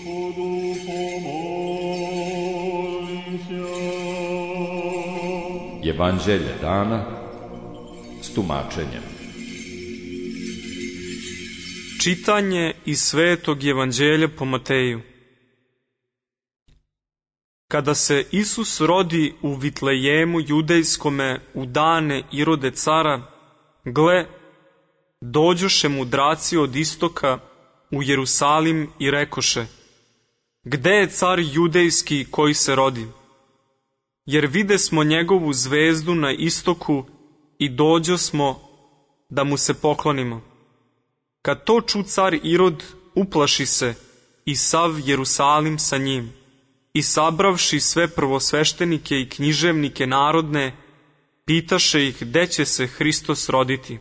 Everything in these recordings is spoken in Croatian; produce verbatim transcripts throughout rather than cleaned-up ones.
Evanđelje dana s tumačenjem. Čitanje iz Svetog Evanđelja po Mateju. Kada se Isus rodi u Vitlejemu judejskome u dane Irode cara, gle, dođoše mudraci od istoka u Jerusalim i rekoše: Gde je car judejski koji se rodi? Jer videsmo njegovu zvezdu na istoku i dođosmo da mu se poklonimo. Kad to ču car Irod, uplaši se i sav Jerusalim sa njim, i sabravši sve prvosveštenike i književnike narodne, pitaše ih gde će se Hristos roditi.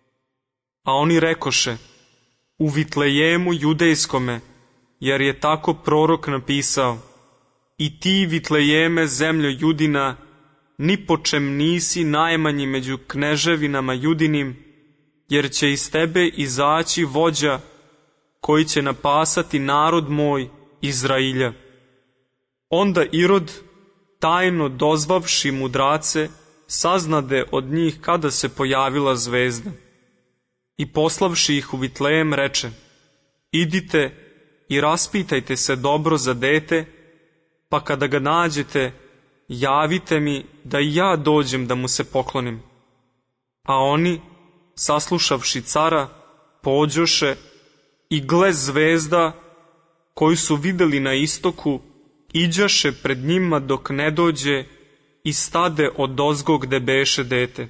A oni rekoše: U Vitlejemu judejskome, jer je tako prorok napisao: I ti, Vitlejeme, zemljo Judina, ni po čem nisi najmanji među kneževinama Judinim, jer će iz tebe izaći vođa koji će napasati narod moj, Izrailja. Onda Irod, tajno dozvavši mudrace, saznade od njih kada se pojavila zvezda. I poslavši ih u Vitlejem, reče: Idite i raspitajte se dobro za dete, pa kada ga nađete, javite mi da i ja dođem da mu se poklonim. A oni, saslušavši cara, pođoše i gle, zvezda koju su videli na istoku iđaše pred njima dok ne dođe i stade odozgo gde beše dete.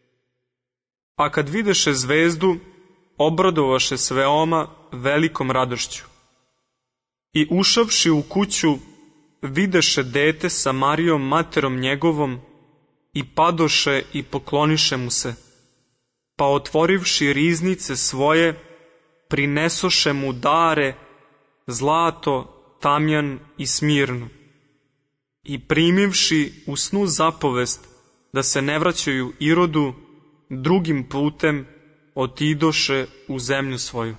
A kad videše zvezdu, obradovaše s veoma velikom radošću. I ušavši u kuću, videše dete sa Marijom materom njegovom i padoše i pokloniše mu se. Pa otvorivši riznice svoje, prinesoše mu dare, zlato, tamjan i smirnu. I primivši u snu zapovest da se ne vraćaju Irodu, drugim putem otidoše u zemlju svoju.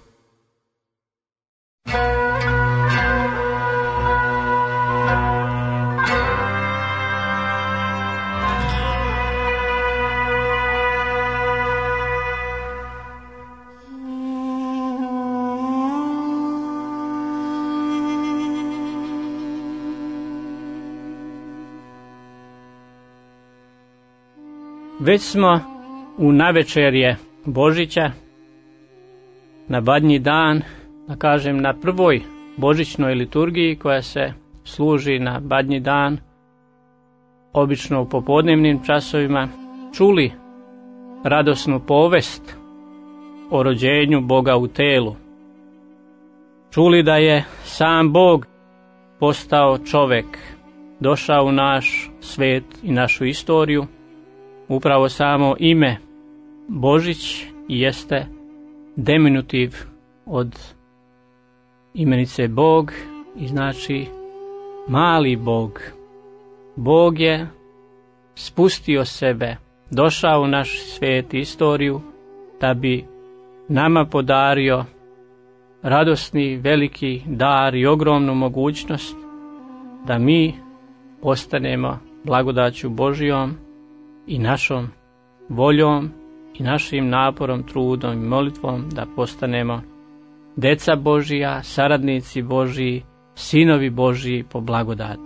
Već smo u navečerje Božića, na Badnji dan, da kažem na prvoj božićnoj liturgiji koja se služi na Badnji dan, obično u popodnevnim časovima, čuli radosnu povest o rođenju Boga u telu. Čuli da je sam Bog postao čovek, došao u naš svet i našu istoriju. Upravo samo ime Božić jeste diminutiv od imenice Bog i znači mali Bog. Bog je spustio sebe, došao u naš svijet i istoriju da bi nama podario radosni, veliki dar i ogromnu mogućnost da mi postanemo blagodaću Božijom i našom voljom i našim naporom, trudom i molitvom da postanemo deca Božija, saradnici Božiji, sinovi Božiji po blagodati.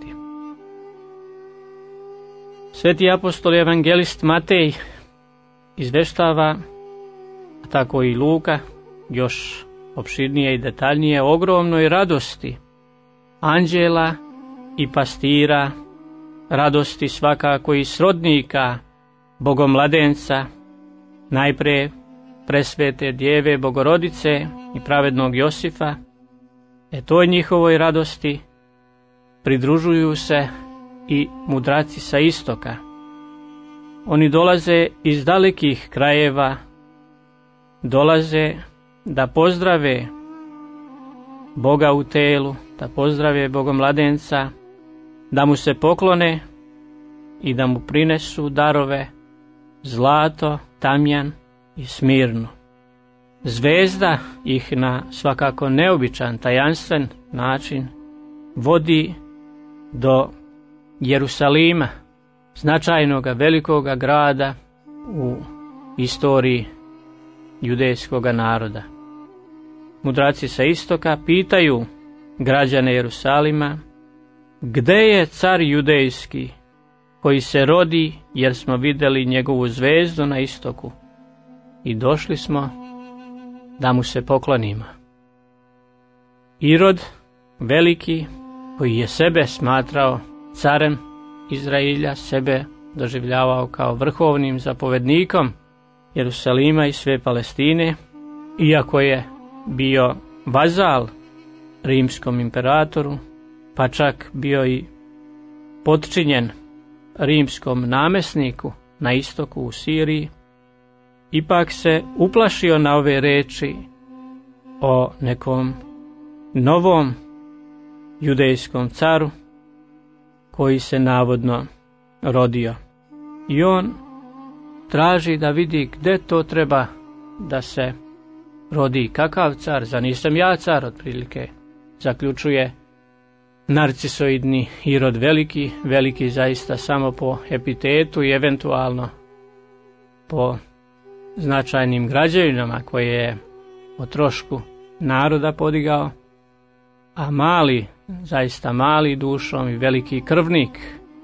Sveti apostol i evangelist Matej izveštava, a tako i Luka, još opširnije i detaljnije, o ogromnoj radosti anđela i pastira, radosti svakako i srodnika Bogomladenca, najpre presvete djeve Bogorodice i pravednog Josifa. E toj njihovoj radosti pridružuju se i mudraci sa istoka. Oni dolaze iz dalekih krajeva, dolaze da pozdrave Boga u telu, da pozdrave Bogomladenca, da mu se poklone i da mu prinesu darove zlato, tamjan i smirnu. Zvezda ih na svakako neobičan, tajanstven način vodi do Jerusalima, značajnog velikog grada u istoriji judejskog naroda. Mudraci sa istoka pitaju građane Jerusalima, gde je car judejski koji se rodi, jer smo vidjeli njegovu zvezdu na istoku i došli smo da mu se poklonimo. Irod veliki, koji je sebe smatrao carem Izrailja, sebe doživljavao kao vrhovnim zapovednikom Jerusalima i sve Palestine, iako je bio vazal rimskom imperatoru, pa čak bio i potčinjen rimskom namesniku na istoku u Siriji, ipak se uplašio na ove reči o nekom novom judejskom caru koji se navodno rodio. I on traži da vidi gde to treba da se rodi, kakav car, za nisam ja car, otprilike zaključuje narcisoidni Irod veliki, veliki zaista samo po epitetu i eventualno po značajnim građevinama koje je o trošku naroda podigao, a mali, zaista mali dušom i veliki krvnik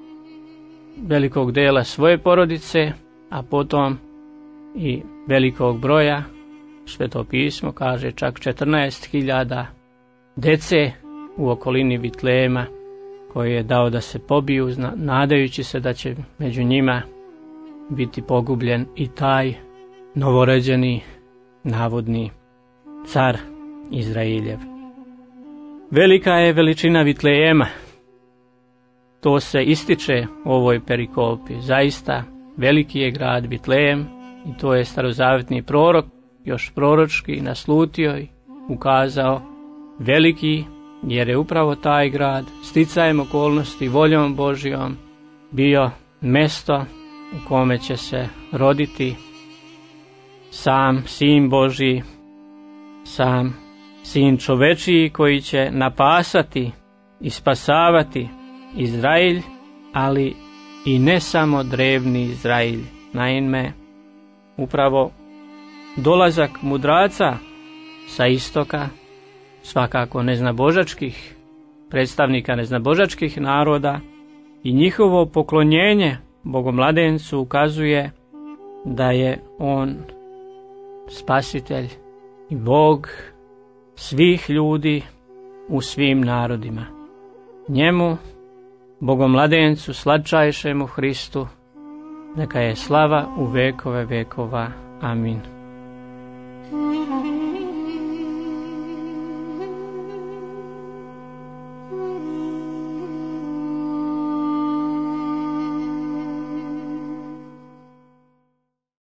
velikog dela svoje porodice, a potom i velikog broja, Sveto pismo kaže čak četrnaest hiljada dece u okolini Vitlejema, koje je dao da se pobiju, nadajući se da će među njima biti pogubljen i taj novorođeni navodni car Izrailjev. Velika je veličina Vitlejema. To se ističe u ovoj perikopi. Zaista veliki je grad Vitlejem i to je starozavetni prorok još proročki naslutio i ukazao veliki, jer je upravo taj grad sticajem okolnosti, voljom Božjom bio mesto u kome će se roditi sam Sin Božji, sam Sin čovečiji koji će napasati i spasavati Izrailj, ali i ne samo drevni Izrailj. Naime, upravo dolazak mudraca sa istoka, svakako neznabožačkih, predstavnika neznabožačkih naroda, i njihovo poklonjenje Bogomladencu ukazuje da je on spasitelj i Bog svih ljudi u svim narodima. Njemu, Bogomladencu, slatčajšemu Hristu, neka je slava u vekove vekova. Amin.